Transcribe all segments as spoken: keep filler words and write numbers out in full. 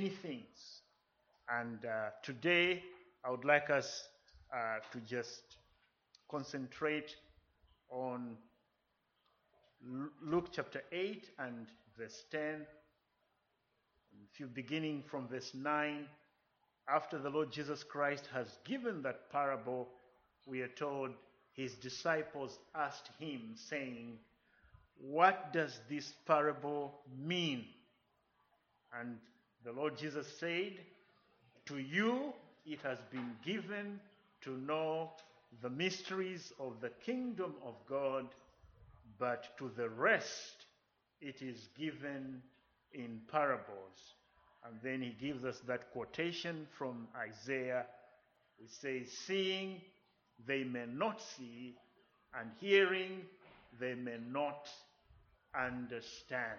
many things. And uh, today, I would like us uh, to just concentrate on Luke chapter eight and verse ten. If you beginning from verse nine, after the Lord Jesus Christ has given that parable, we are told his disciples asked him, saying, "What does this parable mean?" And the Lord Jesus said, "To you it has been given to know the mysteries of the kingdom of God, but to the rest it is given in parables." And then he gives us that quotation from Isaiah, which says, "Seeing they may not see, and hearing they may not understand."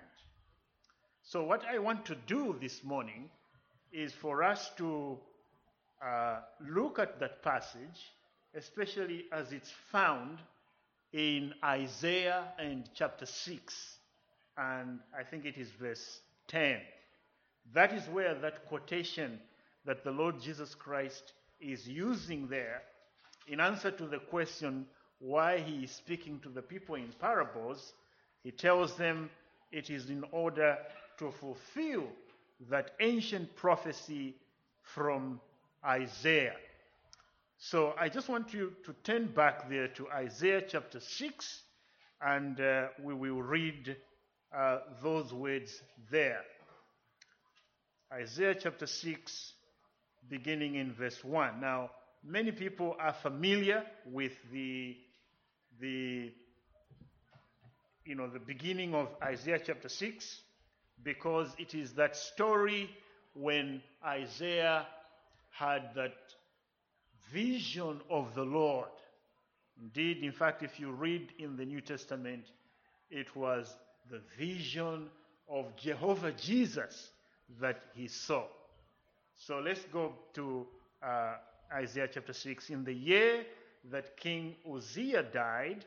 So what I want to do this morning is for us to uh, look at that passage, especially as it's found in Isaiah and chapter six, and I think it is verse ten. That is where that quotation that the Lord Jesus Christ is using there in answer to the question why he is speaking to the people in parables. He tells them it is in order to fulfill that ancient prophecy from Isaiah. So I just want you to turn back there to Isaiah chapter six, and uh, we will read uh, those words there. Isaiah chapter six, beginning in verse one. Now, many people are familiar with the, the, you know, the beginning of Isaiah chapter six, because it is that story when Isaiah had that vision of the Lord. Indeed, in fact, if you read in the New Testament, it was the vision of Jehovah Jesus that he saw. So let's go to uh, Isaiah chapter six. In the year that King Uzziah died,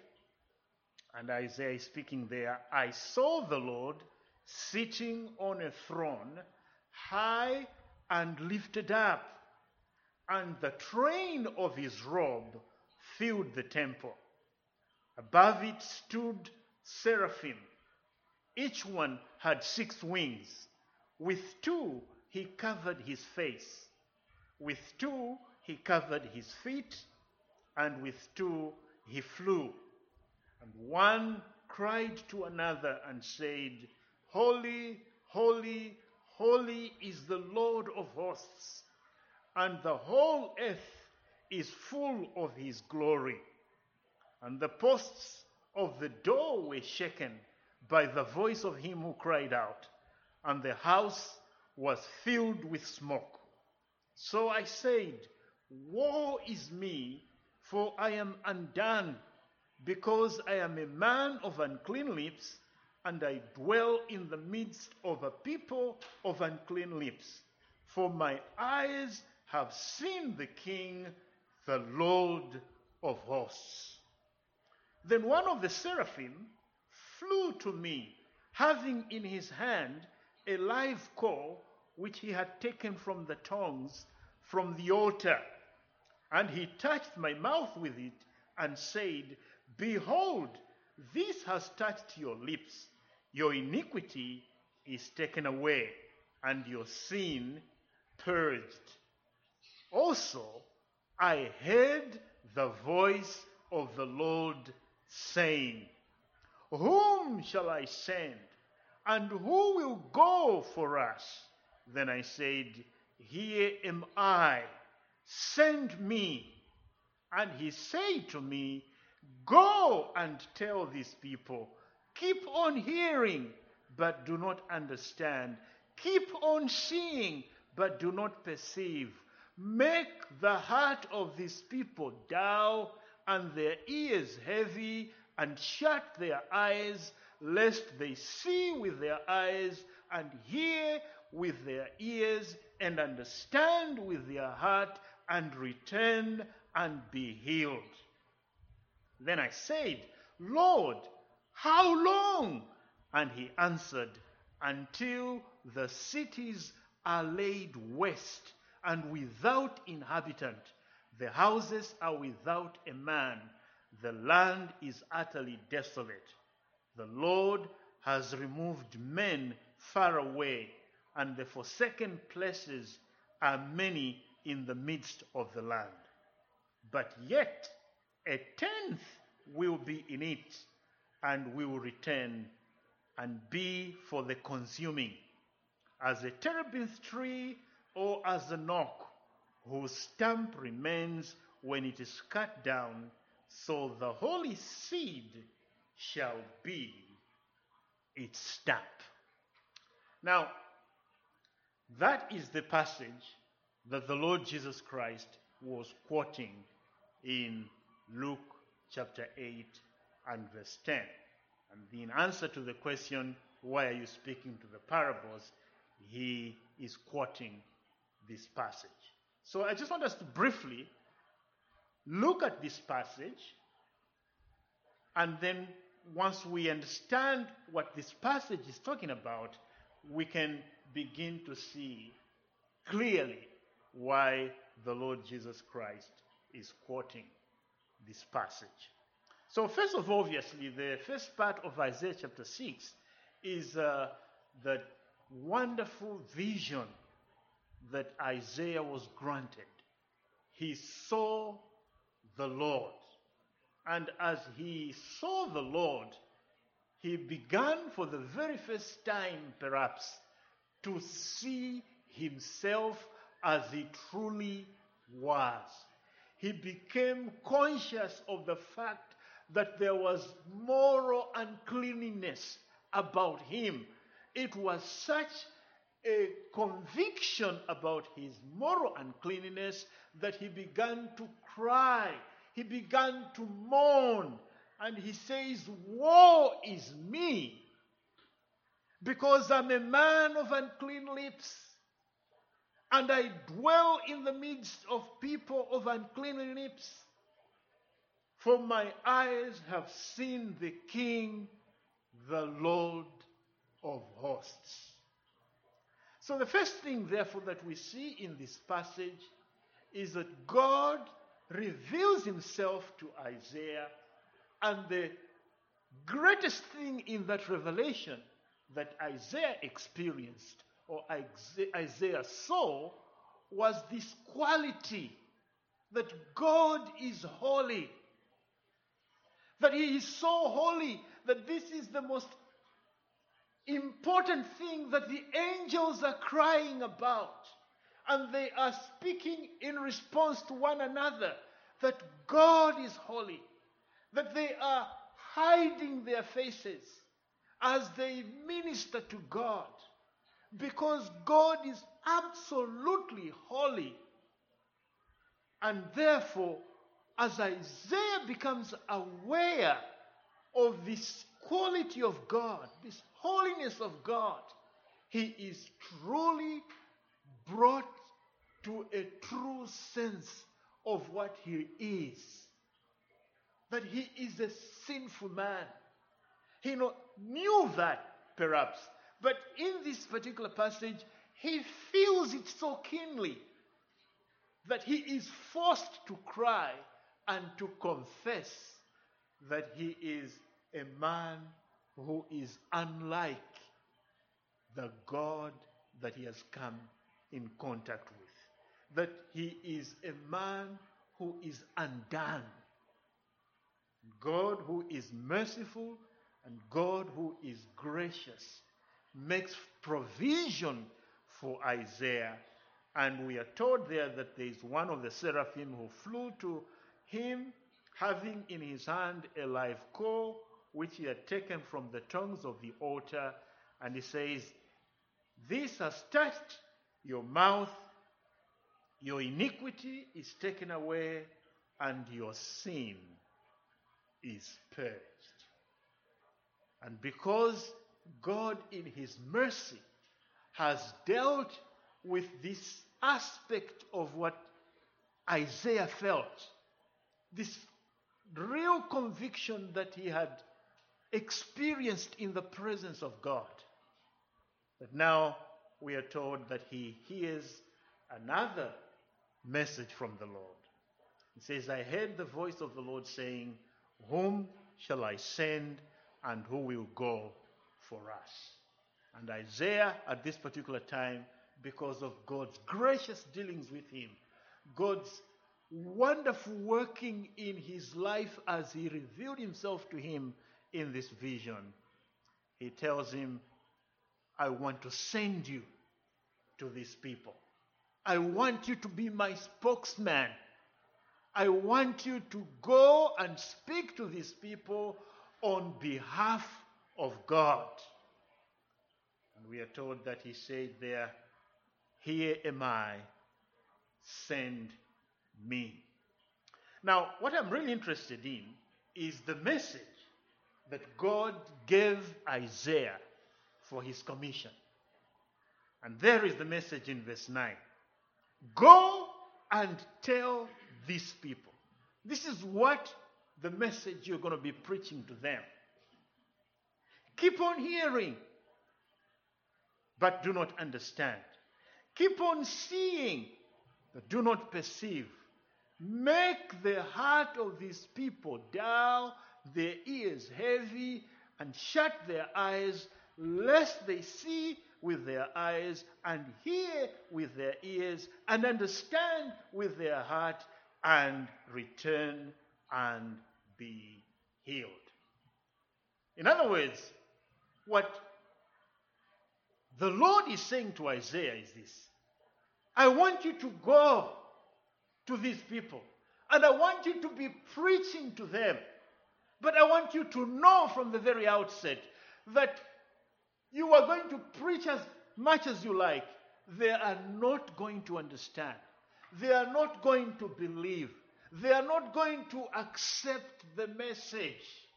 and Isaiah is speaking there, "I saw the Lord sitting on a throne, high and lifted up, and the train of his robe filled the temple. Above it stood seraphim. Each one had six wings. With two he covered his face. With two he covered his feet, and with two he flew. And one cried to another and said, 'Holy, holy, holy is the Lord of hosts, and the whole earth is full of his glory.' And the posts of the door were shaken by the voice of him who cried out, and the house was filled with smoke. So I said, 'Woe is me, for I am undone, because I am a man of unclean lips, and I dwell in the midst of a people of unclean lips. For my eyes have seen the King, the Lord of hosts.' Then one of the seraphim flew to me, having in his hand a live coal which he had taken from the tongs from the altar. And he touched my mouth with it and said, 'Behold, this has touched your lips. Your iniquity is taken away, and your sin purged.' Also, I heard the voice of the Lord saying, 'Whom shall I send? And who will go for us?' Then I said, 'Here am I, send me.' And he said to me, 'Go and tell these people, keep on hearing, but do not understand. Keep on seeing, but do not perceive. Make the heart of these people dull and their ears heavy, and shut their eyes, lest they see with their eyes and hear with their ears and understand with their heart and return and be healed.' Then I said, 'Lord, how long?' And he answered, 'Until the cities are laid waste and without inhabitant. The houses are without a man. The land is utterly desolate. The Lord has removed men far away, and the forsaken places are many in the midst of the land. But yet a tenth will be in it, and will return and be for the consuming, as a terebinth tree or as an oak, whose stump remains when it is cut down, so the holy seed shall be its stump. Now, that is the passage that the Lord Jesus Christ was quoting in Luke chapter eight and verse ten. And in answer to the question, why are you speaking to the parables, he is quoting this passage. So I just want us to briefly look at this passage, and then once we understand what this passage is talking about, we can begin to see clearly why the Lord Jesus Christ is quoting this passage. So first of all, obviously, the first part of Isaiah chapter six is uh, the wonderful vision that Isaiah was granted. He saw the Lord. And as he saw the Lord, he began for the very first time, perhaps, to see himself as he truly was. He became conscious of the fact that there was moral uncleanliness about him. It was such a conviction about his moral uncleanliness that he began to cry. He began to mourn. And he says, "Woe is me, because I'm a man of unclean lips, and I dwell in the midst of people of unclean lips. For my eyes have seen the King, the Lord of hosts." So the first thing, therefore, that we see in this passage is that God reveals himself to Isaiah, and the greatest thing in that revelation that Isaiah experienced or Isaiah saw was this quality that God is holy. That he is so holy that this is the most important thing that the angels are crying about. And they are speaking in response to one another, that God is holy. That they are hiding their faces as they minister to God. Because God is absolutely holy. And therefore, as Isaiah becomes aware of this quality of God, this holiness of God, he is truly brought to a true sense of what he is. That he is a sinful man. He not, knew that, perhaps. But in this particular passage, he feels it so keenly that he is forced to cry and to confess that he is a man who is unlike the God that he has come in contact with. That he is a man who is undone. God who is merciful and God who is gracious makes provision for Isaiah. And we are told there that there is one of the seraphim who flew to him, having in his hand a live coal, which he had taken from the tongues of the altar. And he says, "This has touched your mouth, your iniquity is taken away, and your sin is purged." And because God in his mercy has dealt with this aspect of what Isaiah felt, this real conviction that he had experienced in the presence of God, that now we are told that he hears another message from the Lord. He says, I heard the voice of the Lord saying, whom shall I send and who will go for us? And Isaiah, at this particular time, because of God's gracious dealings with him, God's wonderful working in his life as he revealed himself to him in this vision, he tells him, I want to send you to these people. I want you to be my spokesman. I want you to go and speak to these people on behalf of God. And we are told that he said there, here am I, send me. Now, what I'm really interested in is the message that God gave Isaiah for his commission. And there is the message in verse nine. Go and tell these people. This is what the message you're going to be preaching to them. Keep on hearing, but do not understand. Keep on seeing, but do not perceive. Make the heart of these people dull, their ears heavy, and shut their eyes, lest they see with their eyes, and hear with their ears, and understand with their heart, and return and be healed. In other words, what the Lord is saying to Isaiah is this: I want you to go to these people, and I want you to be preaching to them, but I want you to know from the very outset that you are going to preach as much as you like. They are not going to understand. They are not going to believe. They are not going to accept the message.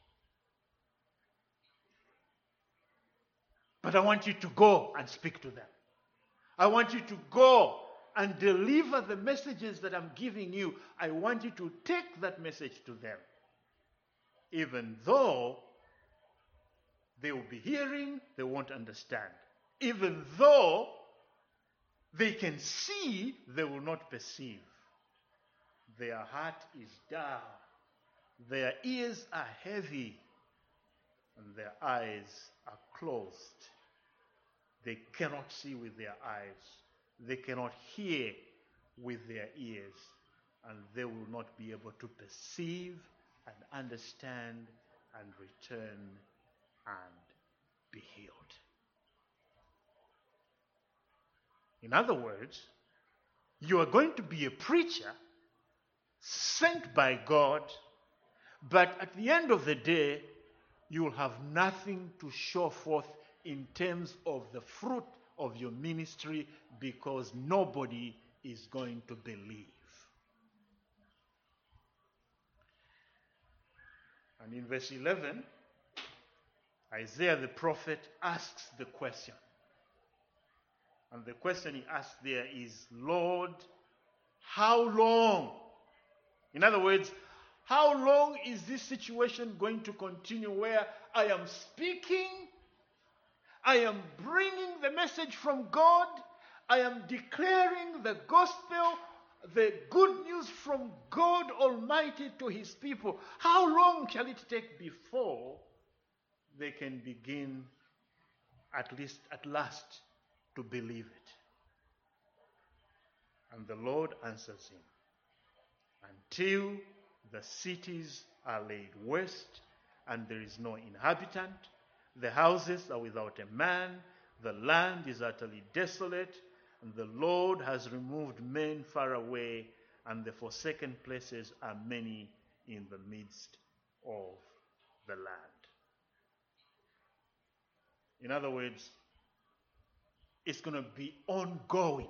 But I want you to go and speak to them. I want you to go and deliver the messages that I'm giving you. I want you to take that message to them. Even though they will be hearing, they won't understand. Even though they can see, they will not perceive. Their heart is dull. Their ears are heavy. And their eyes are closed. They cannot see with their eyes. They cannot hear with their ears. And they will not be able to perceive and understand and return and be healed. In other words, you are going to be a preacher sent by God, but at the end of the day, you will have nothing to show forth in terms of the fruit of your ministry, because nobody is going to believe. And in verse eleven, Isaiah the prophet asks the question. And the question he asks there is, Lord, how long? In other words, how long is this situation going to continue where I am speaking, I am bringing the message from God, I am declaring the gospel, the good news from God Almighty to his people? How long shall it take before they can begin, at least at last, to believe it? And the Lord answers him, until the cities are laid waste and there is no inhabitant, the houses are without a man, the land is utterly desolate, and the Lord has removed men far away, and the forsaken places are many in the midst of the land. In other words, it's going to be ongoing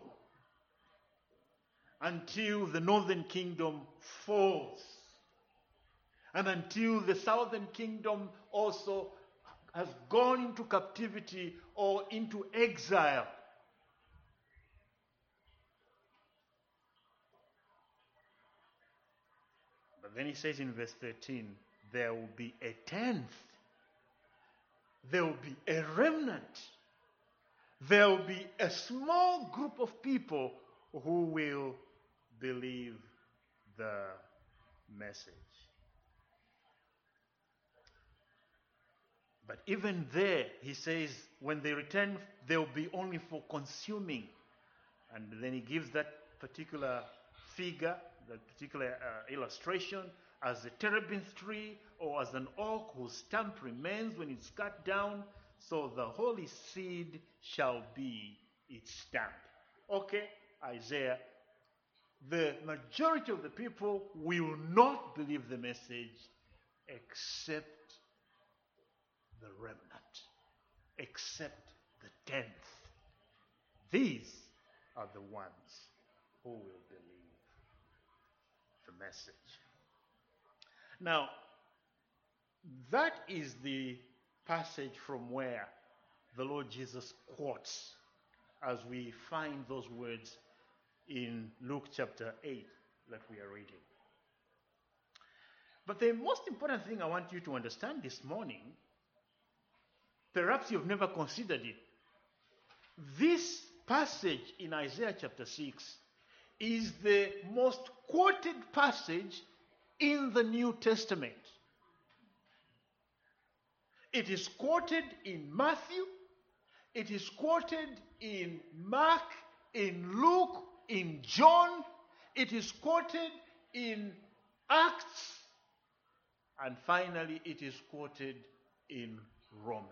until the northern kingdom falls, and until the southern kingdom also has gone into captivity or into exile. But then he says in verse thirteen, there will be a tenth. There will be a remnant. there will be a small group of people who will believe the message. But even there, he says, when they return, they'll be only for consuming. And then he gives that particular figure, that particular uh, illustration, as a terebinth tree or as an oak whose stump remains when it's cut down, so the holy seed shall be its stump. Okay, Isaiah, the majority of the people will not believe the message except the remnant, except the tenth. These are the ones who will believe the message. Now, that is the passage from where the Lord Jesus quotes as we find those words in Luke chapter eight that we are reading. But the most important thing I want you to understand this morning, perhaps you've never considered it, this passage in Isaiah chapter six is the most quoted passage in the New Testament. It is quoted in Matthew, it is quoted in Mark, in Luke, in John, it is quoted in Acts, and finally it is quoted in Romans.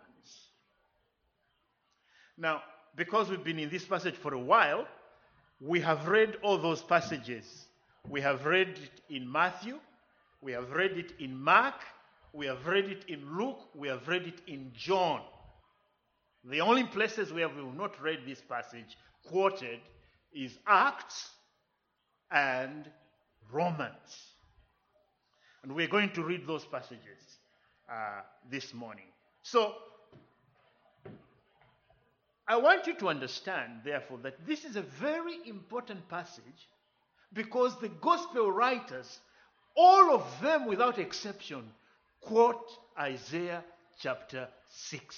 Now, because we've been in this passage for a while, we have read all those passages. We have read it in Matthew, we have read it in Mark, we have read it in Luke, we have read it in John. The only places where we have not read this passage quoted is Acts and Romans. And we're going to read those passages uh, this morning. So, I want you to understand, therefore, that this is a very important passage because the gospel writers, all of them without exception, quote Isaiah chapter six.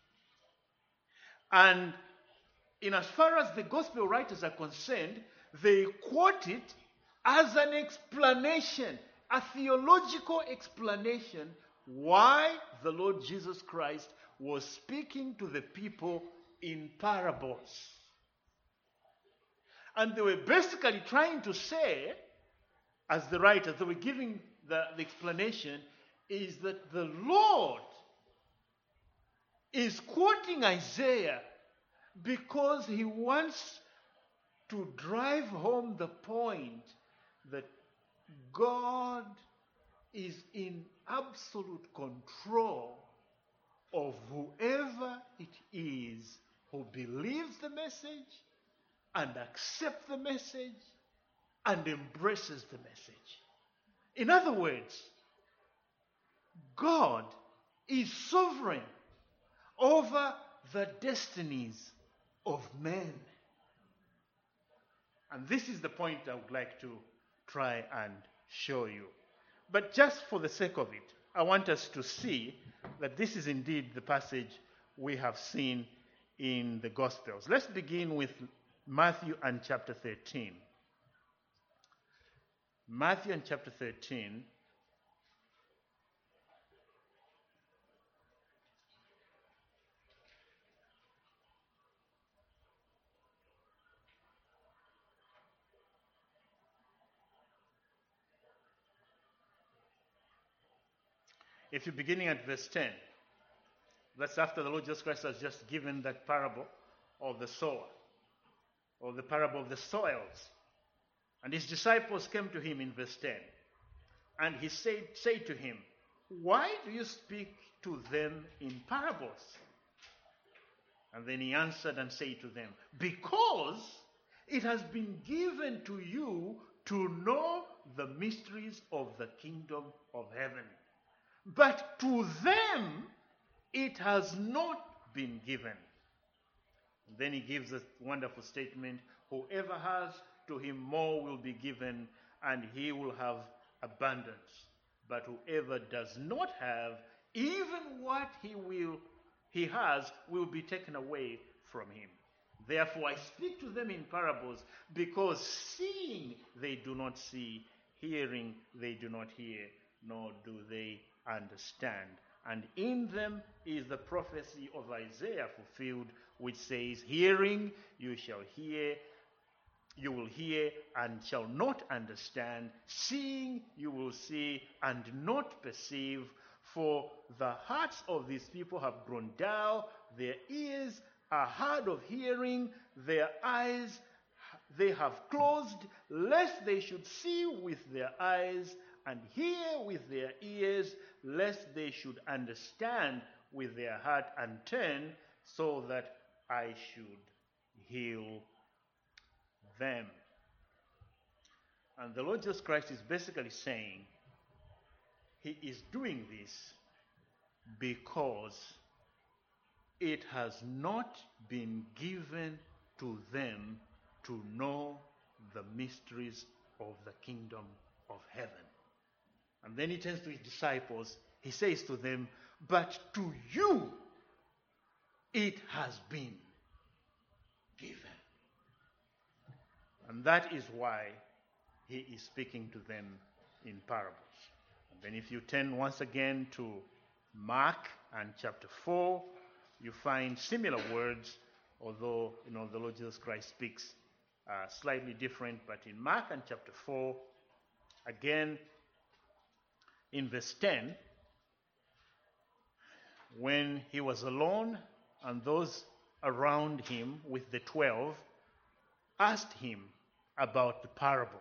And in as far as the gospel writers are concerned, they quote it as an explanation, a theological explanation why the Lord Jesus Christ was speaking to the people in parables. And they were basically trying to say, as the writers, they were giving the, the explanation, is that the Lord is quoting Isaiah because he wants to drive home the point that God is in absolute control of whoever it is who believes the message and accepts the message and embraces the message. In other words, God is sovereign over the destinies of men. And this is the point I would like to try and show you. But just for the sake of it, I want us to see that this is indeed the passage we have seen in the Gospels. Let's begin with Matthew and chapter thirteen. Matthew and chapter thirteen. If you're beginning at verse ten, that's after the Lord Jesus Christ has just given that parable of the sower, or the parable of the soils. And his disciples came to him in verse ten. And he said, said to him, "Why do you speak to them in parables?" And then he answered and said to them, "Because it has been given to you to know the mysteries of the kingdom of heaven. But to them it has not been given." And then he gives a wonderful statement, "Whoever has, to him more will be given, and he will have abundance. But whoever does not have, even what he will he has will be taken away from him." Therefore I speak to them in parables, because seeing they do not see, hearing they do not hear, nor do they understand. And in them is the prophecy of Isaiah fulfilled, which says, hearing you shall hear, you will hear and shall not understand, seeing you will see and not perceive, for the hearts of these people have grown dull, their ears are hard of hearing, their eyes they have closed, lest they should see with their eyes and hear with their ears, lest they should understand with their heart and turn, so that I should heal them. And the Lord Jesus Christ is basically saying he is doing this because it has not been given to them to know the mysteries of the kingdom of heaven. And then he turns to his disciples, he says to them, but to you it has been given. And that is why he is speaking to them in parables. And then if you turn once again to Mark and chapter four, you find similar words, although you know the Lord Jesus Christ speaks uh, slightly different. But in Mark and chapter four, again in verse ten, when he was alone and those around him with the twelve asked him about the parable.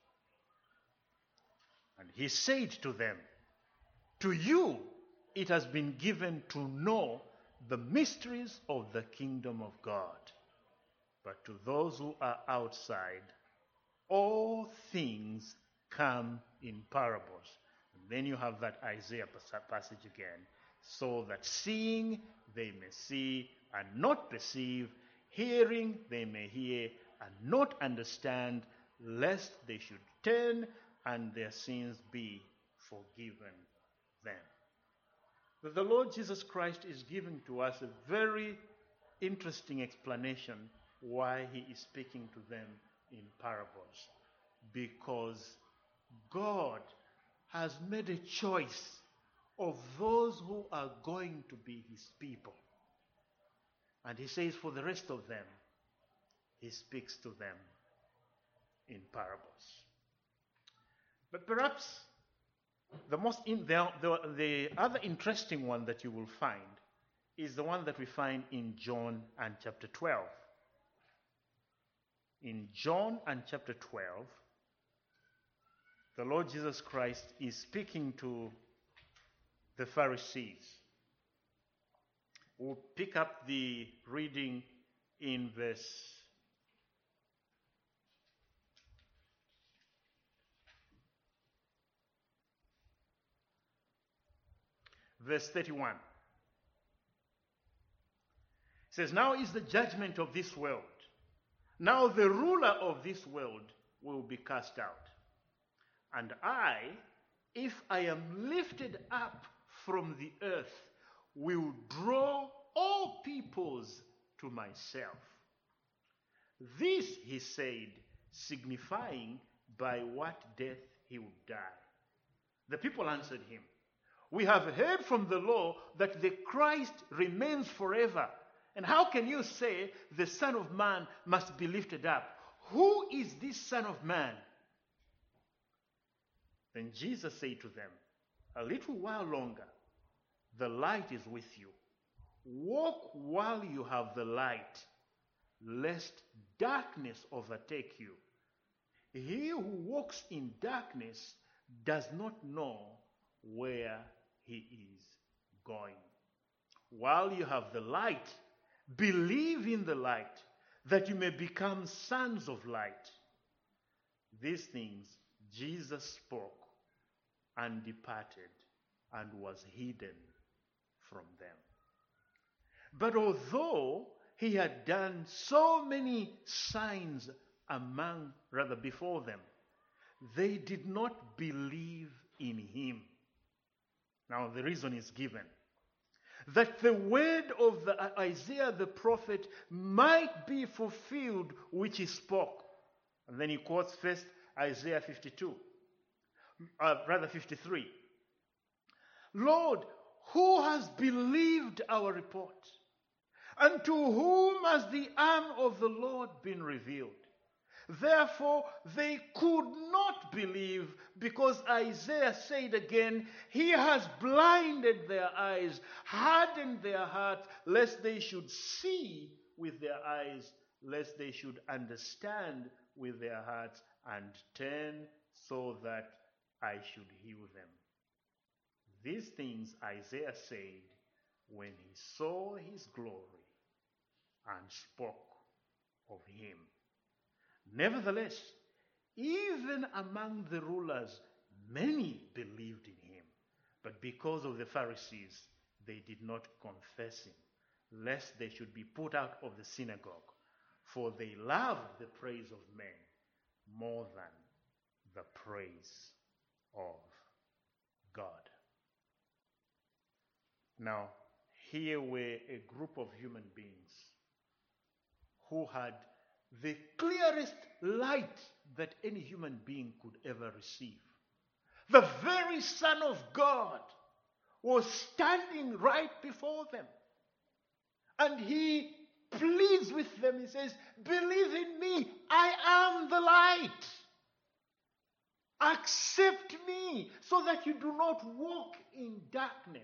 And he said to them, to you it has been given to know the mysteries of the kingdom of God. But to those who are outside, all things come in parables. And then you have that Isaiah passage again. So that seeing they may see and not perceive, hearing they may hear and not understand, lest they should turn and their sins be forgiven them. But the Lord Jesus Christ is giving to us a very interesting explanation why he is speaking to them in parables. Because God has made a choice of those who are going to be his people. And he says for the rest of them, he speaks to them in parables. But perhaps the most in, the, the, the other interesting one that you will find is the one that we find in John and chapter twelve. In John and chapter twelve, the Lord Jesus Christ is speaking to the Pharisees. We'll pick up the reading in verse verse thirty-one. It says, now is the judgment of this world. Now the ruler of this world will be cast out. And I, if I am lifted up from the earth, will draw all peoples to myself. This he said, signifying by what death he would die. The people answered him, we have heard from the law that the Christ remains forever. And how can you say the Son of Man must be lifted up? Who is this Son of Man? Then Jesus said to them, a little while longer, the light is with you. Walk while you have the light, lest darkness overtake you. He who walks in darkness does not know where he is going. While you have the light, believe in the light, that you may become sons of light. These things Jesus spoke and departed and was hidden from them. But although he had done so many signs among, rather before them, they did not believe in him. Now the reason is given. that the word of the, Isaiah the prophet might be fulfilled, which he spoke. And then he quotes first Isaiah fifty-two, uh, rather fifty-three. Lord, who has believed our report? And to whom has the arm of the Lord been revealed? Therefore, they could not believe, because Isaiah said again, He has blinded their eyes, hardened their hearts, lest they should see with their eyes, lest they should understand with their hearts, and turn so that I should heal them. These things Isaiah said when he saw his glory and spoke of him. Nevertheless, even among the rulers, many believed in him. But because of the Pharisees, they did not confess him, lest they should be put out of the synagogue. For they loved the praise of men more than the praise of God. Now, here were a group of human beings who had the clearest light that any human being could ever receive. The very Son of God was standing right before them. And he pleads with them. He says, believe in me. I am the light. Accept me so that you do not walk in darkness.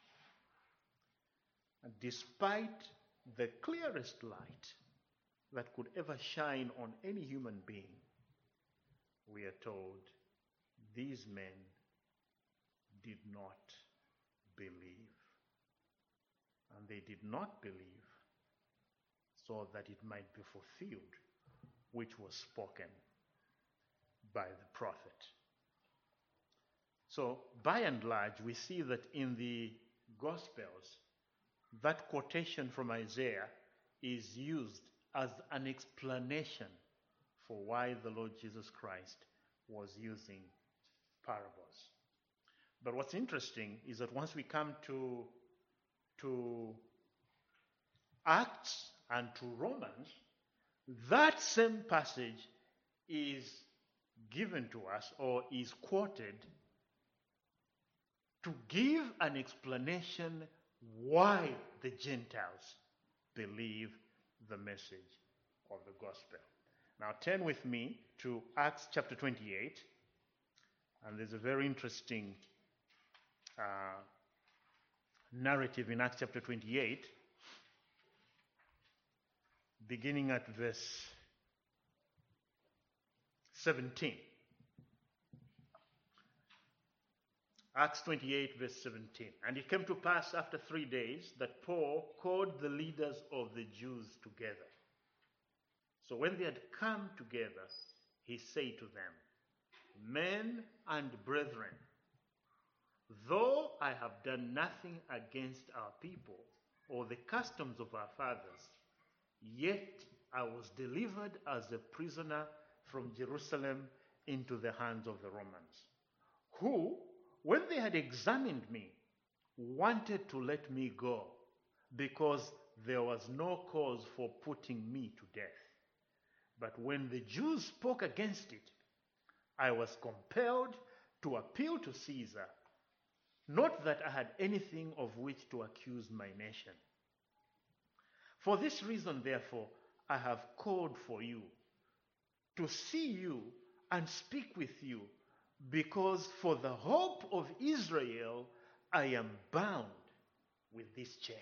And despite the clearest light that could ever shine on any human being, we are told these men did not believe. And they did not believe so that it might be fulfilled, which was spoken by the prophet. So, by and large, we see that in the Gospels, that quotation from Isaiah is used as an explanation for why the Lord Jesus Christ was using parables. But what's interesting is that once we come to, to Acts and to Romans, that same passage is given to us or is quoted to give an explanation why the Gentiles believe the message of the gospel. Now turn with me to Acts chapter twenty-eight, and there's a very interesting uh, narrative in Acts chapter twenty-eight, beginning at verse seventeen. Acts twenty-eight, verse seventeen. And it came to pass after three days that Paul called the leaders of the Jews together. So when they had come together, he said to them, Men and brethren, though I have done nothing against our people or the customs of our fathers, yet I was delivered as a prisoner from Jerusalem into the hands of the Romans, who, when they had examined me, wanted to let me go, because there was no cause for putting me to death. But when the Jews spoke against it, I was compelled to appeal to Caesar, not that I had anything of which to accuse my nation. For this reason, therefore, I have called for you, to see you and speak with you, because for the hope of Israel I am bound with this chain.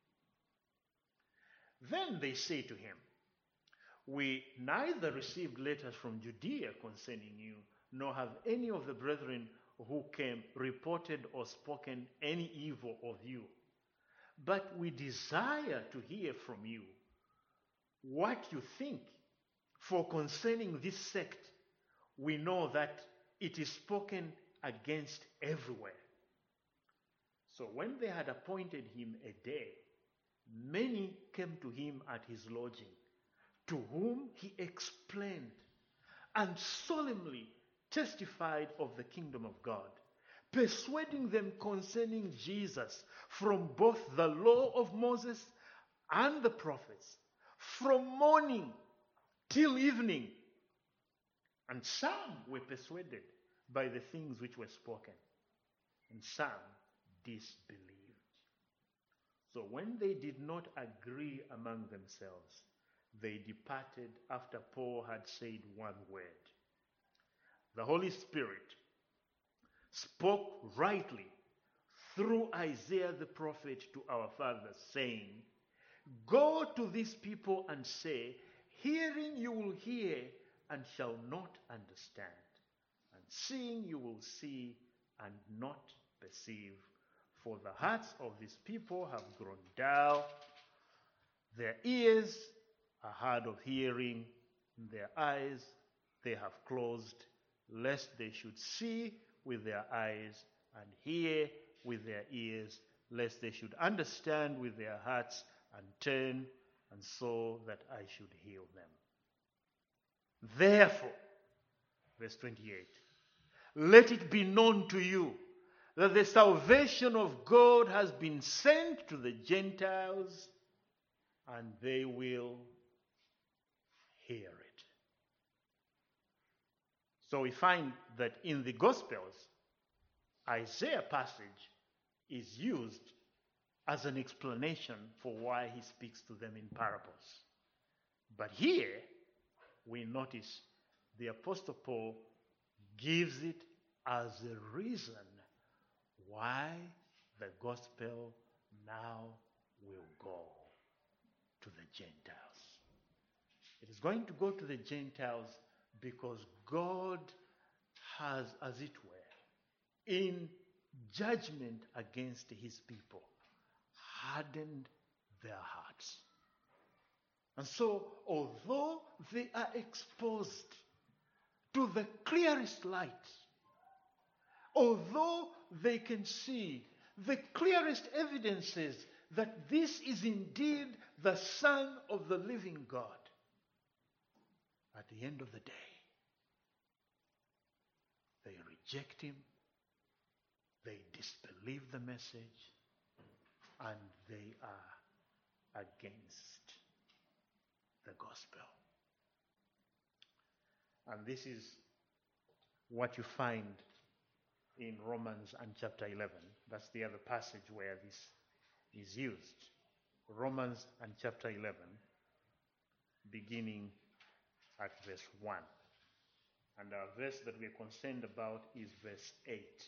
Then they say to him, We neither received letters from Judea concerning you, nor have any of the brethren who came reported or spoken any evil of you. But we desire to hear from you what you think, for concerning this sect, we know that it is spoken against everywhere. So when they had appointed him a day, many came to him at his lodging, to whom he explained and solemnly testified of the kingdom of God, persuading them concerning Jesus from both the law of Moses and the prophets, from morning till evening. And some were persuaded by the things which were spoken, and some disbelieved. So when they did not agree among themselves, they departed after Paul had said one word. The Holy Spirit spoke rightly through Isaiah the prophet to our fathers, saying, "Go to these people and say, hearing you will hear and shall not understand, and seeing you will see and not perceive. For the hearts of these people have grown dull, their ears are hard of hearing, and their eyes they have closed, lest they should see with their eyes and hear with their ears, lest they should understand with their hearts and turn, and so that I should heal them. Therefore," verse twenty-eight, "let it be known to you that the salvation of God has been sent to the Gentiles, and they will hear it." So we find that in the Gospels, Isaiah passage is used as an explanation for why he speaks to them in parables. But here, we notice the Apostle Paul gives it as a reason why the gospel now will go to the Gentiles. It is going to go to the Gentiles because God has, as it were, in judgment against his people, hardened their hearts. And so, although they are exposed to the clearest light, although they can see the clearest evidences that this is indeed the Son of the living God, at the end of the day, they reject him, they disbelieve the message, and they are against the gospel. And this is what you find in Romans and chapter eleven. That's the other passage where this is used. Romans and chapter eleven, beginning at verse one. And our verse that we are concerned about is verse eight.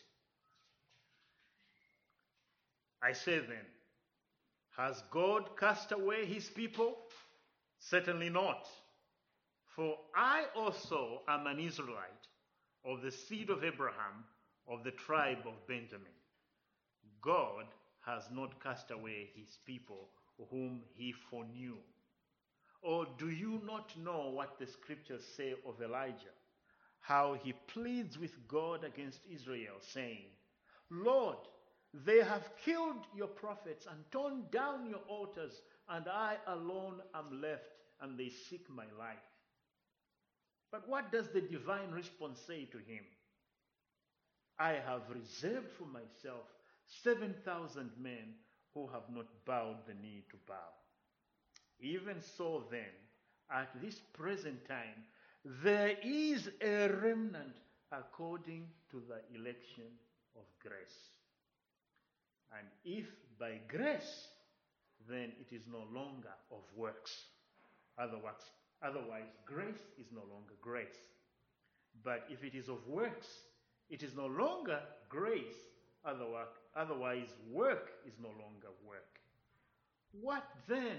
"I say then, has God cast away his people? Certainly not. For I also am an Israelite, of the seed of Abraham, of the tribe of Benjamin. God has not cast away his people whom he foreknew. Or do you not know what the scriptures say of Elijah, how he pleads with God against Israel, saying, Lord, they have killed your prophets and torn down your altars, and I alone am left, and they seek my life. But what does the divine response say to him? I have reserved for myself seven thousand men who have not bowed the knee to bow. Even so then, at this present time, there is a remnant according to the election of grace. And if by grace, then it is no longer of works. Otherwise, otherwise, grace is no longer grace. But if it is of works, it is no longer grace. Otherwise, otherwise, work is no longer work. What then?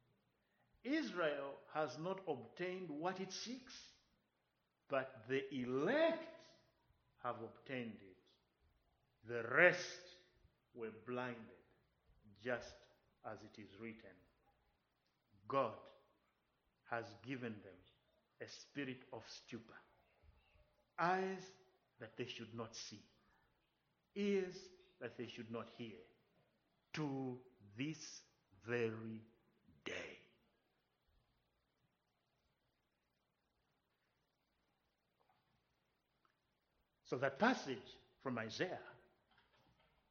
Israel has not obtained what it seeks, but the elect have obtained it. The rest were blinded, just as it is written. God has given them a spirit of stupor, eyes that they should not see, ears that they should not hear, to this very day. So that passage from Isaiah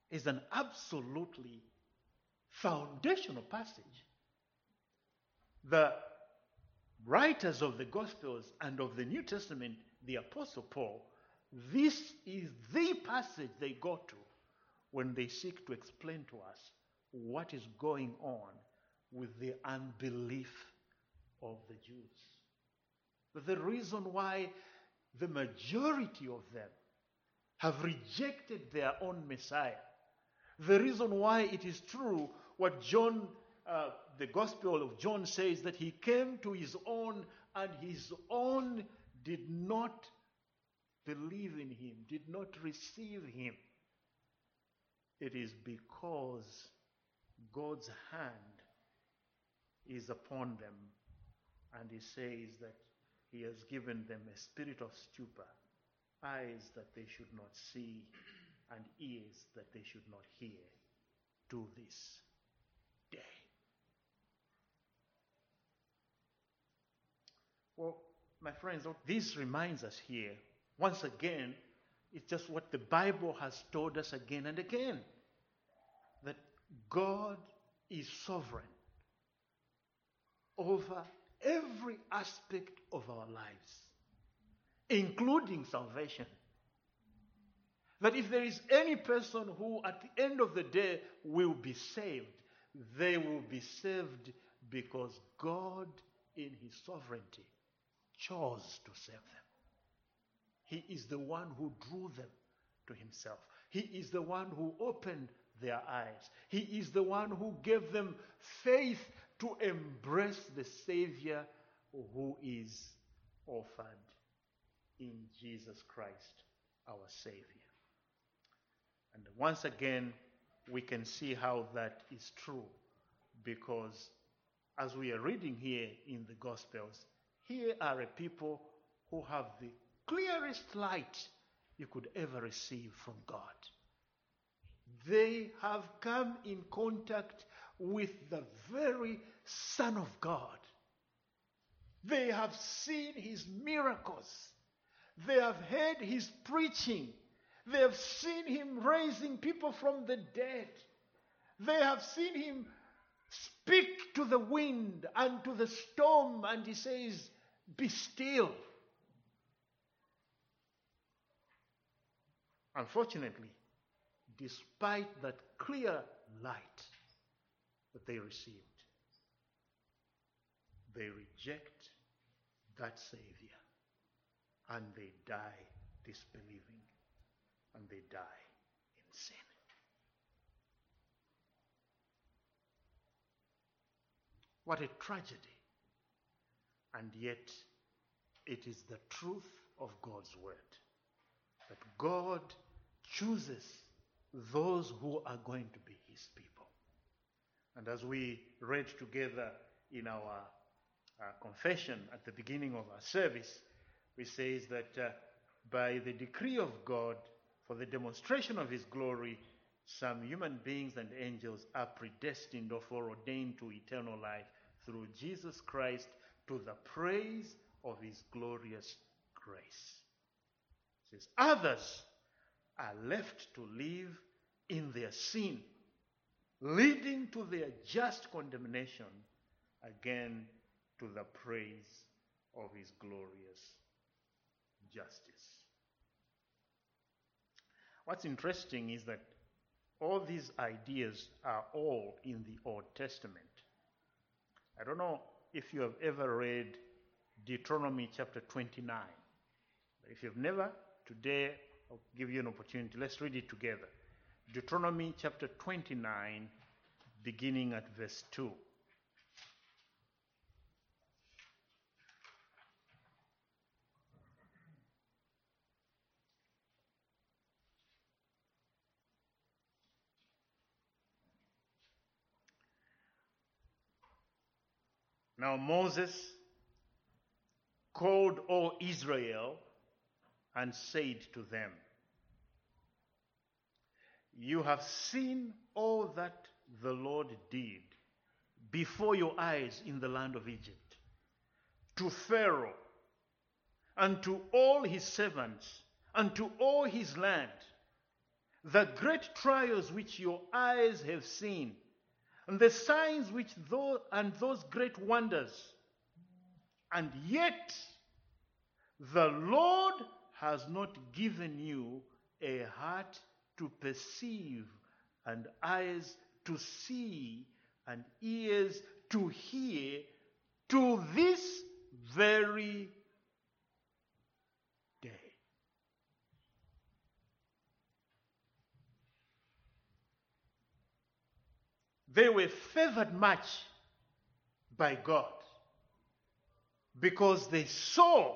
is an absolutely foundational passage. The writers of the Gospels and of the New Testament, the Apostle Paul, this is the passage they go to when they seek to explain to us what is going on with the unbelief of the Jews. But the reason why the majority of them have rejected their own Messiah, the reason why it is true what John, uh, the Gospel of John says, that he came to his own and his own did not believe in him, did not receive him. It is because God's hand is upon them, and he says that he has given them a spirit of stupor, eyes that they should not see, and ears that they should not hear, to this day. Well, my friends, this reminds us here, once again, it's just what the Bible has told us again and again, that God is sovereign over every aspect of our lives, including salvation. That if there is any person who at the end of the day will be saved, they will be saved because God in his sovereignty chose to save them. He is the one who drew them to himself. He is the one who opened their eyes. He is the one who gave them faith to embrace the Savior who is offered in Jesus Christ, our Savior. And once again, we can see how that is true, because as we are reading here in the Gospels, here are a people who have the clearest light you could ever receive from God. They have come in contact with the very Son of God. They have seen his miracles. They have heard his preaching. They have seen him raising people from the dead. They have seen him speak to the wind and to the storm, and he says, "Be still." Unfortunately, despite that clear light that they received, they reject that Savior, and they die disbelieving, and they die in sin. What a tragedy. And yet, it is the truth of God's word, that God chooses those who are going to be his people. And as we read together in our uh, confession at the beginning of our service, we say that uh, by the decree of God, for the demonstration of his glory, some human beings and angels are predestined or foreordained to eternal life through Jesus Christ, to the praise of his glorious grace. It says, others are left to live in their sin, leading to their just condemnation, again to the praise of his glorious justice. What's interesting is that all these ideas are all in the Old Testament. I don't know if you have ever read Deuteronomy chapter twenty-nine. If you've never, today I'll give you an opportunity. Let's read it together. Deuteronomy chapter twenty-nine, beginning at verse two. Now Moses called all Israel and said to them, "You have seen all that the Lord did before your eyes in the land of Egypt, to Pharaoh and to all his servants and to all his land, the great trials which your eyes have seen, and the signs which those and those great wonders. And yet the Lord has not given you a heart to perceive, and eyes to see, and ears to hear, to this very day. They were favored much by God because they saw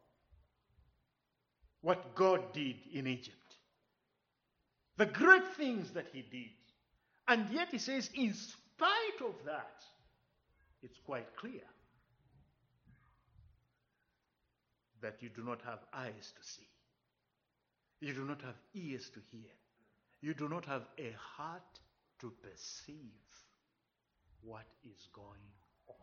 what God did in Egypt, the great things that he did. And yet he says, in spite of that, it's quite clear that you do not have eyes to see. You do not have ears to hear. You do not have a heart to perceive what is going on.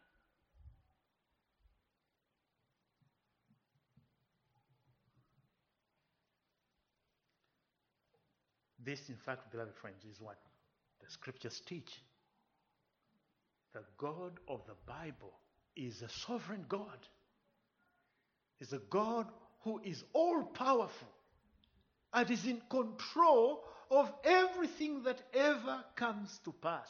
This, in fact, beloved friends, is what the scriptures teach. The God of the Bible is a sovereign God. Is a God who is all-powerful and is in control of everything that ever comes to pass,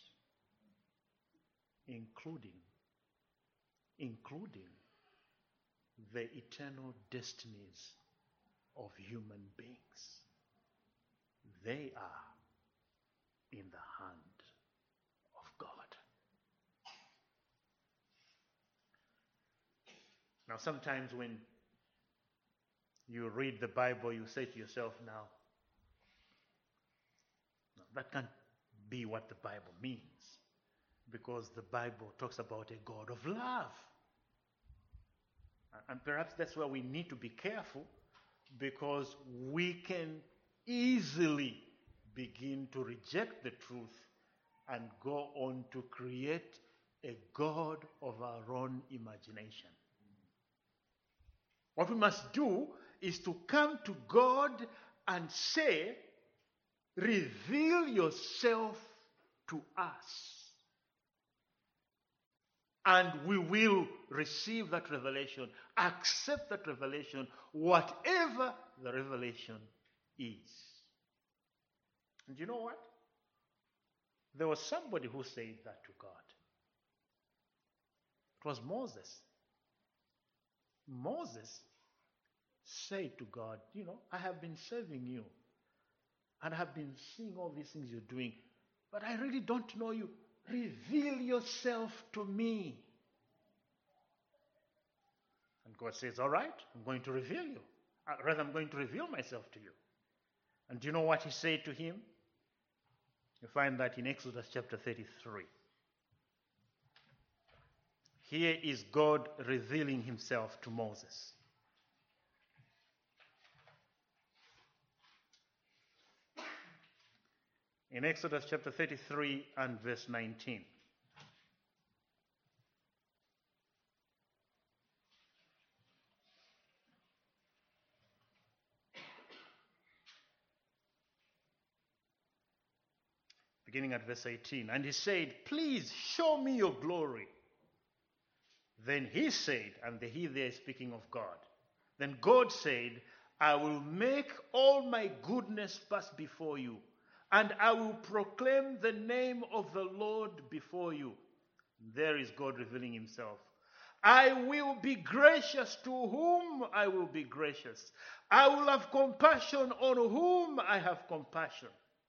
including, including the eternal destinies of human beings. They are in the hand of God. Now, sometimes when you read the Bible, you say to yourself, now, no, that can't be what the Bible means, because the Bible talks about a God of love. And perhaps that's where we need to be careful, because we can easily begin to reject the truth and go on to create a God of our own imagination. What we must do is to come to God and say, reveal yourself to us. And we will receive that revelation, accept that revelation, whatever the revelation is. And you know what? There was somebody who said that to God. It was Moses. Moses said to God, you know, I have been serving you, and I have been seeing all these things you're doing, but I really don't know you. Reveal yourself to me. And God says, all right, I'm going to reveal you. Uh, rather, I'm going to reveal myself to you. And do you know what he said to him? You find that in Exodus chapter thirty-three. Here is God revealing himself to Moses. In Exodus chapter thirty-three and verse nineteen. Beginning at verse eighteen. And he said, please show me your glory. Then he said, and the he there is speaking of God. Then God said, I will make all my goodness pass before you, and I will proclaim the name of the Lord before you. There is God revealing himself. I will be gracious to whom I will be gracious. I will have compassion on whom I have compassion.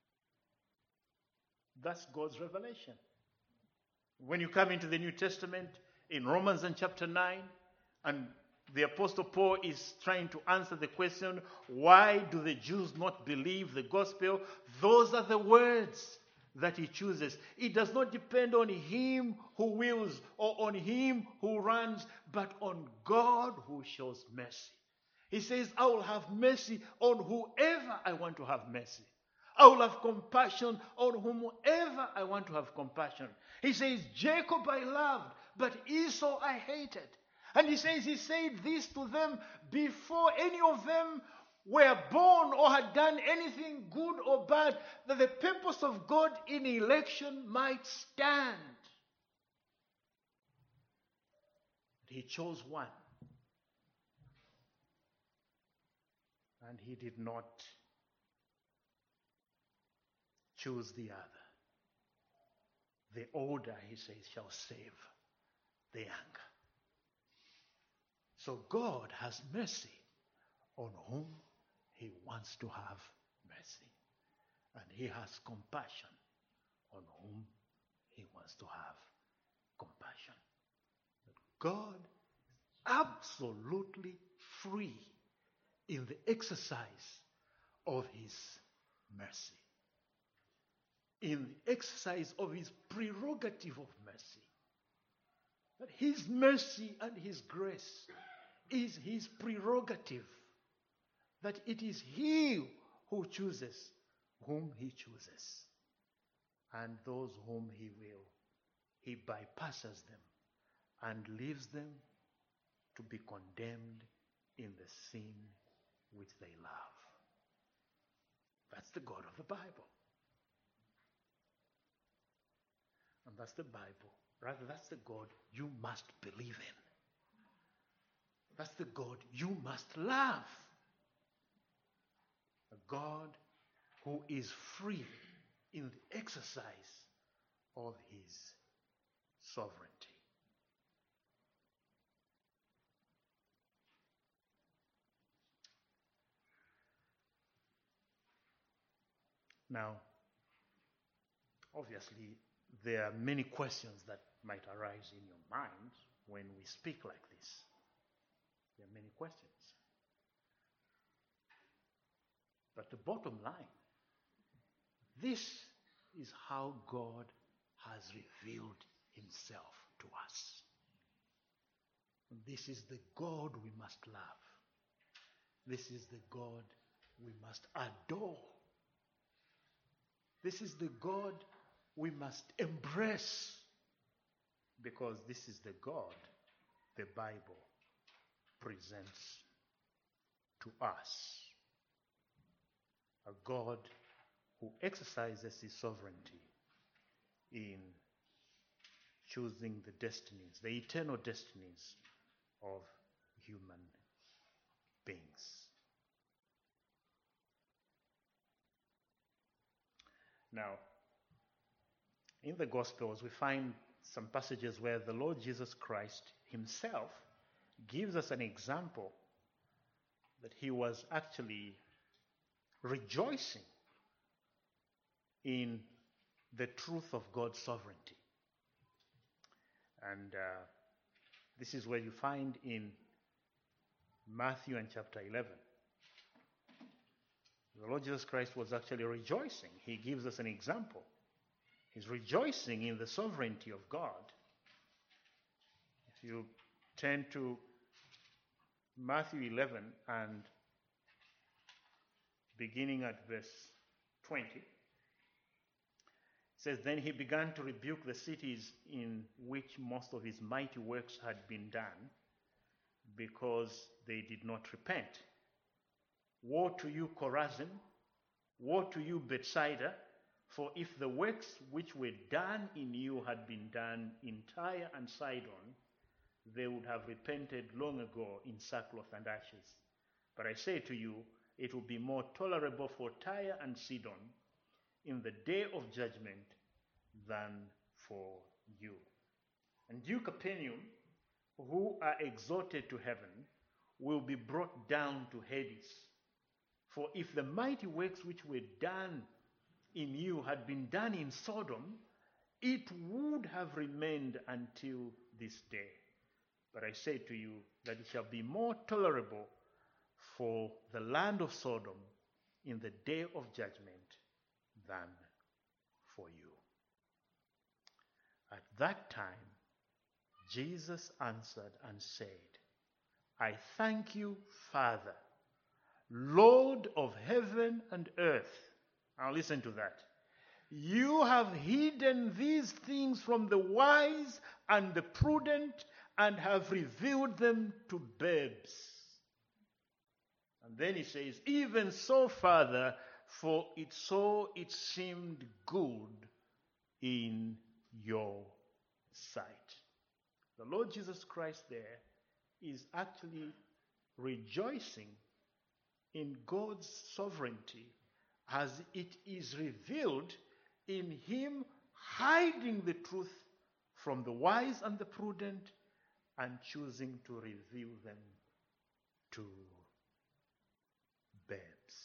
That's God's revelation. When you come into the New Testament, in Romans and chapter nine, and the Apostle Paul is trying to answer the question, why do the Jews not believe the gospel? Those are the words that he chooses. It does not depend on him who wills or on him who runs, but on God who shows mercy. He says, I will have mercy on whoever I want to have mercy. I will have compassion on whomever I want to have compassion. He says, Jacob I loved, but Esau I hated. And he says, he said this to them before any of them were born or had done anything good or bad, that the purpose of God in election might stand. He chose one. And he did not choose the other. The older, he says, shall save the younger. So God has mercy on whom he wants to have mercy. And he has compassion on whom he wants to have compassion. God is absolutely free in the exercise of his mercy, in the exercise of his prerogative of mercy. That his mercy and his grace is his prerogative. That it is he who chooses whom he chooses. And those whom he will, he bypasses them and leaves them to be condemned in the sin which they love. That's the God of the Bible. And that's the Bible. Rather, that's the God you must believe in. That's the God you must love. A God who is free in the exercise of his sovereignty. Now, obviously, there are many questions that might arise in your mind when we speak like this. There are many questions. But the bottom line, this is how God has revealed himself to us. And this is the God we must love. This is the God we must adore. This is the God we must embrace, because this is the God the Bible presents to us. A God who exercises his sovereignty in choosing the destinies, the eternal destinies of human beings. Now, in the Gospels, we find some passages where the Lord Jesus Christ himself gives us an example that he was actually rejoicing in the truth of God's sovereignty. And uh, this is where you find in Matthew and chapter eleven. The Lord Jesus Christ was actually rejoicing. He gives us an example. He's rejoicing in the sovereignty of God. If you turn to Matthew eleven and beginning at verse twenty, it says, "Then he began to rebuke the cities in which most of his mighty works had been done, because they did not repent. Woe to you, Chorazin! Woe to you, Bethsaida! For if the works which were done in you had been done in Tyre and Sidon, they would have repented long ago in sackcloth and ashes. But I say to you, it will be more tolerable for Tyre and Sidon in the day of judgment than for you. And you, Capernaum, who are exalted to heaven, will be brought down to Hades. For if the mighty works which were done in you had been done in Sodom, it would have remained until this day. But I say to you that it shall be more tolerable for the land of Sodom in the day of judgment than for you." At that time, Jesus answered and said, "I thank you, Father, Lord of heaven and earth." Now listen to that. "You have hidden these things from the wise and the prudent and have revealed them to babes." And then he says, even so, Father, for it so it seemed good in your sight. The Lord Jesus Christ there is actually rejoicing in God's sovereignty as it is revealed in him hiding the truth from the wise and the prudent and choosing to reveal them to babes.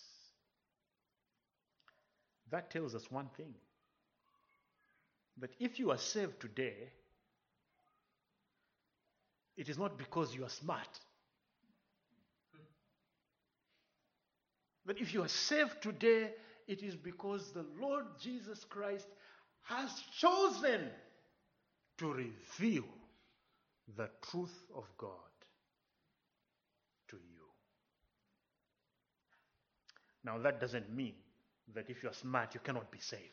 That tells us one thing, that if you are saved today, it is not because you are smart. But if you are saved today, it is because the Lord Jesus Christ has chosen to reveal the truth of God to you. Now, that doesn't mean that if you are smart, you cannot be saved.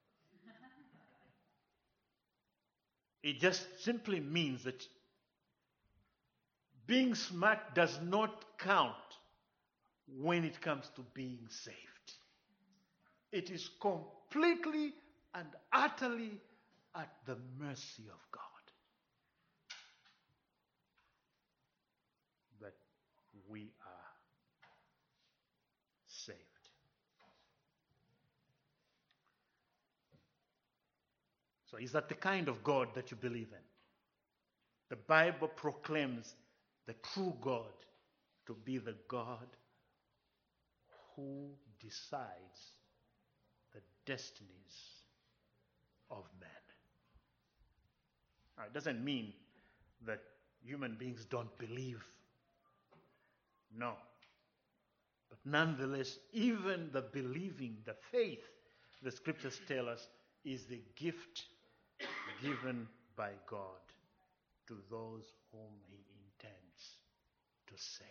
It just simply means that being smart does not count when it comes to being saved. It is completely and utterly at the mercy of God that we are saved. So is that the kind of God that you believe in? The Bible proclaims the true God to be the God who decides the destinies of men. Now, it doesn't mean that human beings don't believe. No. But nonetheless, even the believing, the faith, the scriptures tell us, is the gift given by God to those whom he intends to save.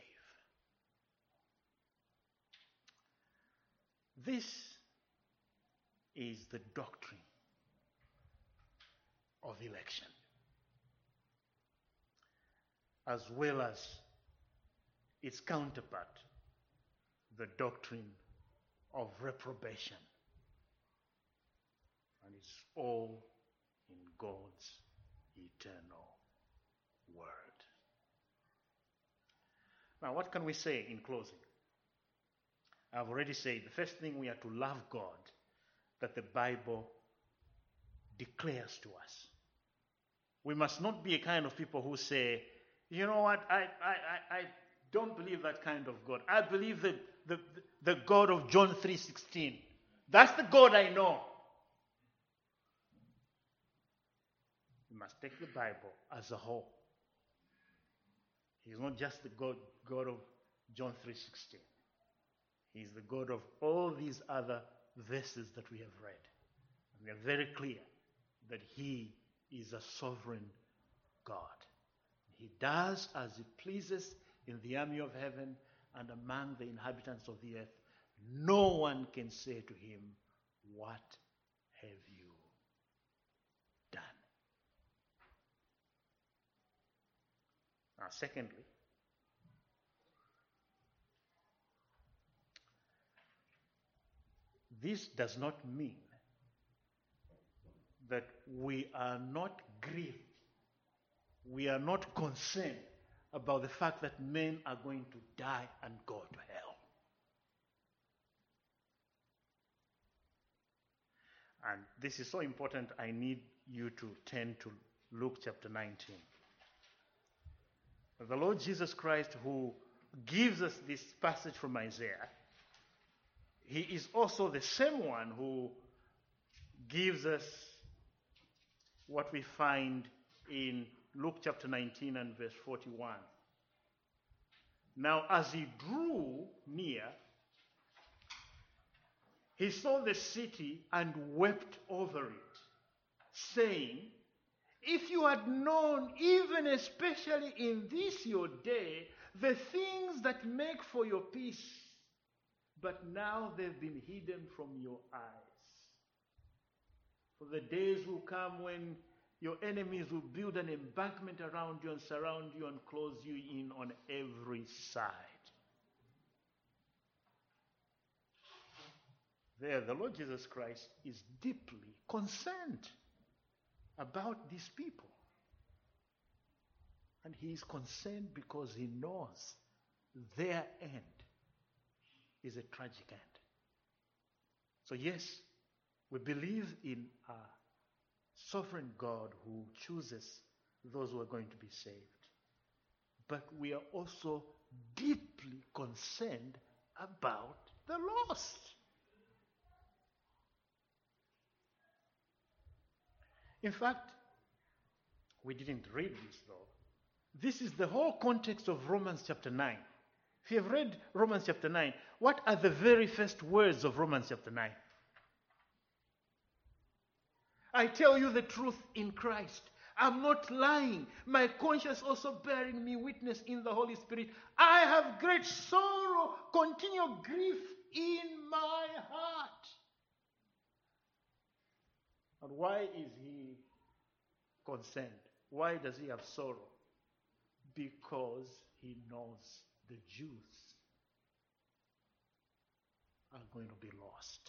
This is the doctrine of election, as well as its counterpart, the doctrine of reprobation. And it's all in God's eternal word. Now, what can we say in closing? I've already said the first thing, we are to love God, that the Bible declares to us. We must not be a kind of people who say, you know what, I, I, I, I don't believe that kind of God. I believe the, the, the God of John three sixteen. That's the God I know. We must take the Bible as a whole. He's not just the God, God of John three sixteen. He's the God of all these other verses that we have read. And we are very clear that he is a sovereign God. He does as he pleases in the army of heaven and among the inhabitants of the earth. No one can say to him, what have you done? Now, secondly, this does not mean that we are not grieved, we are not concerned about the fact that men are going to die and go to hell. And this is so important, I need you to turn to Luke chapter nineteen. The Lord Jesus Christ, who gives us this passage from Isaiah, he is also the same one who gives us what we find in Luke chapter nineteen and verse forty-one. Now, as he drew near, he saw the city and wept over it, saying, if you had known, even especially in this your day, the things that make for your peace, but now they've been hidden from your eyes. For the days will come when your enemies will build an embankment around you and surround you and close you in on every side. there, the Lord Jesus Christ is deeply concerned about these people. And he is concerned because he knows their end is a tragic end. So yes, we believe in a sovereign God who chooses those who are going to be saved. But we are also deeply concerned about the lost. In fact, we didn't read this though. This is the whole context of Romans chapter nine. If you have read Romans chapter nine, what are the very first words of Romans chapter nine? I tell you the truth in Christ. I'm not lying. My conscience also bearing me witness in the Holy Spirit. I have great sorrow, continual grief in my heart. And why is he concerned? Why does he have sorrow? Because he knows the Jews are going to be lost.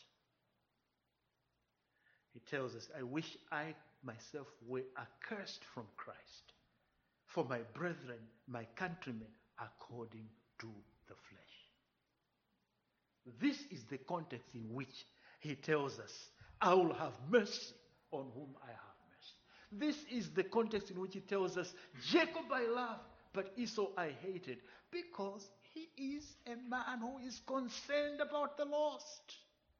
He tells us, I wish I myself were accursed from Christ for my brethren, my countrymen, according to the flesh. This is the context in which he tells us, I will have mercy on whom I have mercy. This is the context in which he tells us, Jacob I loved, but Esau I hated, because he is a man who is concerned about the lost.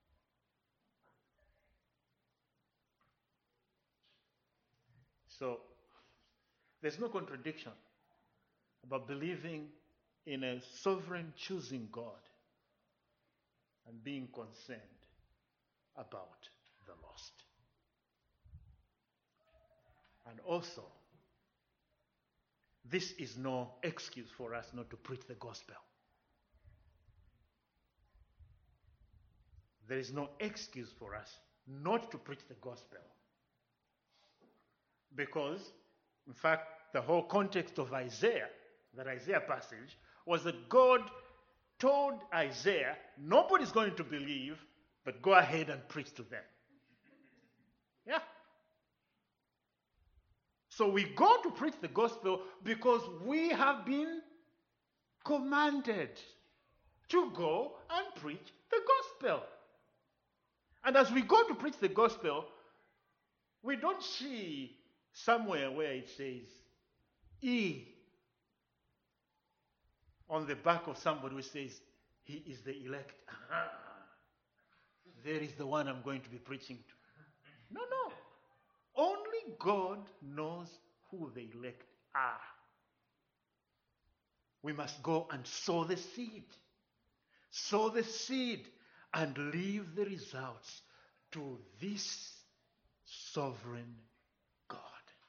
So, there's no contradiction about believing in a sovereign choosing God and being concerned about the lost. And also, this is no excuse for us not to preach the gospel. There is no excuse for us not to preach the gospel. Because, in fact, the whole context of Isaiah, that Isaiah passage, was that God told Isaiah, nobody's going to believe, but go ahead and preach to them. Yeah. So we go to preach the gospel because we have been commanded to go and preach the gospel. And as we go to preach the gospel, we don't see somewhere where it says E on the back of somebody who says he is the elect. Ah, there is the one I'm going to be preaching to. No, no. Only God knows who the elect are. We must go and sow the seed. Sow the seed and leave the results to this sovereign God.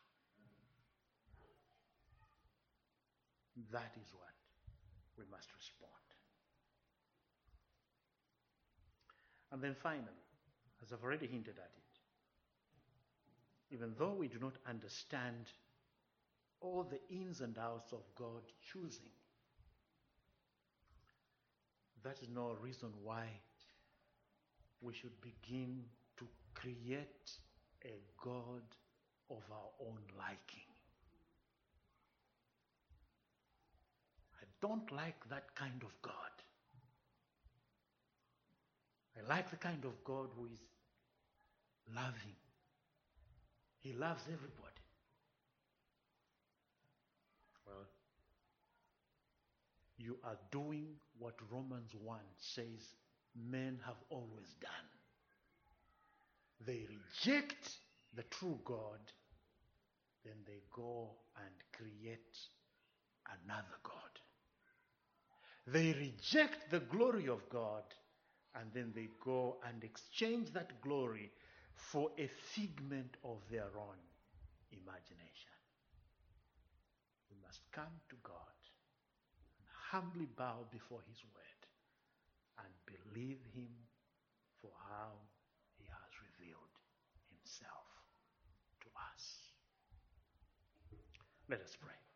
That is what we must respond. And then finally, as I've already hinted at it, even though we do not understand all the ins and outs of God choosing, that is no reason why we should begin to create a God of our own liking. I don't like that kind of God. I like the kind of God who is loving. He loves everybody. Well, you are doing what Romans one says men have always done. They reject the true God, then they go and create another God. They reject the glory of God, and then they go and exchange that glory for a figment of their own imagination. We must come to God and humbly bow before His word and believe Him for how He has revealed Himself to us. Let us pray.